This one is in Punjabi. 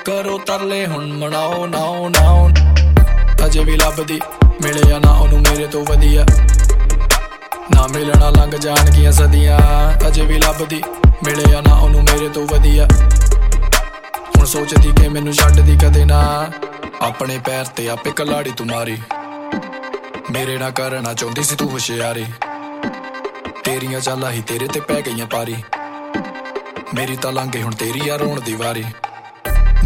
ਕਰੋ ਤਰਲੇ ਹੁਣ ਮਨਾਓ ਨਾਓ ਨਾਓ। ਅਜੇ ਵੀ ਲੱਭਦੀ ਮਿਲਿਆ ਨਾ ਉਹਨੂੰ ਮੇਰੇ ਤੋਂ ਵਧੀਆ, ਨਾ ਮਿਲਣਾ ਲੰਘ ਜਾਣਗੀਆਂ ਸਦੀਆਂ। ਅਜੇ ਵੀ ਲੱਭਦੀ ਮਿਲਿਆ ਨਾ ਉਹਨੂੰ ਮੇਰੇ ਤੋਂ ਵਧੀਆ, ਹੁਣ ਸੋਚਦੀ ਕਿ ਮੈਨੂੰ ਛੱਡਦੀ ਕਦੇ ਨਾ। ਆਪਣੇ ਪੈਰ ਤੇ ਆਪੇ ਕਲਾੜੀ ਤੂੰ ਮਾਰੀ, ਮੇਰੇ ਨਾਲ ਕਰਨਾ ਚਾਹੁੰਦੀ ਸੀ ਤੂੰ ਹੁਸ਼ਿਆਰੀ। ਤੇਰੀਆਂ ਚਾਲਾਂ ਹੀ ਤੇਰੇ ਤੇ ਪੈ ਗਈਆਂ ਪਾਰੀ, ਮੇਰੀ ਤਾਂ ਲੰਘੇ ਹੁਣ ਤੇਰੀ ਆ ਰੋਣ ਦੀ ਵਾਰੀ।